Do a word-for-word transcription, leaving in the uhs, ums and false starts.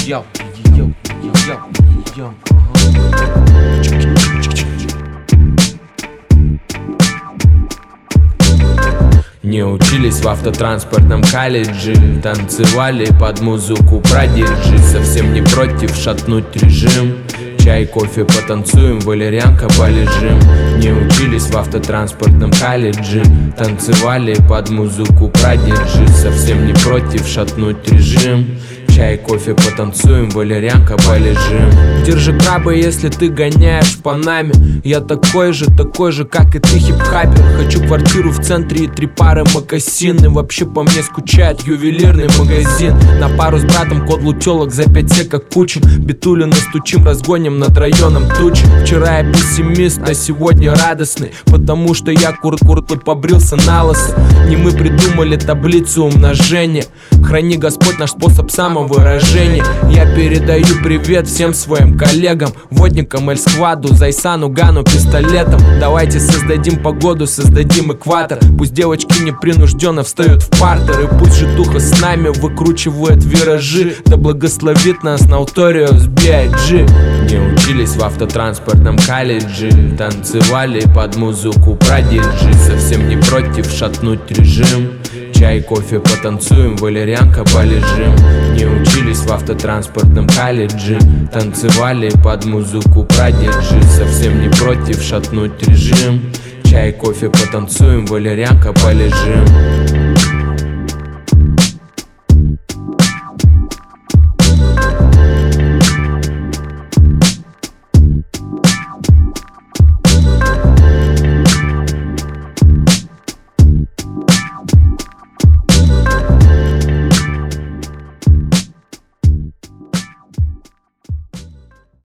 Йоу, йоу, йоу, йоу, Не учились в автотранспортном колледже, танцевали под музыку продиджи. Совсем не против шатнуть режим. Чай, кофе, потанцуем, валерьянка, полежим. Не учились в автотранспортном колледже, танцевали под музыку продиджи. Совсем не против шатнуть режим. Чай, кофе, потанцуем, валерьянка, полежим. Держи крабы, если ты гоняешь по нами. Я такой же, такой же, как и ты, хип-хапер. Хочу квартиру в центре и три пары мокасин. И вообще по мне скучает ювелирный магазин. На пару с братом кодлу тёлок за пять сек, как Кучин. Битули настучим, разгоним над районом тучи. Вчера я пессимист, а сегодня радостный, потому что я курт-курт и побрился на лысо. Не мы придумали таблицу умножения. Храни Господь наш способ самовыражения. Я передаю привет всем своим коллегам, водникам, эль-скваду, Зайсану, Гану, пистолетом. Давайте создадим погоду, создадим экватор. Пусть девочки непринужденно встают в партер. И пусть житуха с нами выкручивает виражи. Да благословит нас Notorious би ай джи. Не учились в автотранспортном колледже, танцевали под музыку продиджи. Совсем не против шатнуть режим. Чай, кофе, потанцуем, валерьянка, полежим. Не учились в автотранспортном колледже, танцевали под музыку продиджи. Совсем не против шатнуть режим. Чай, кофе, потанцуем, валерьянка, полежим.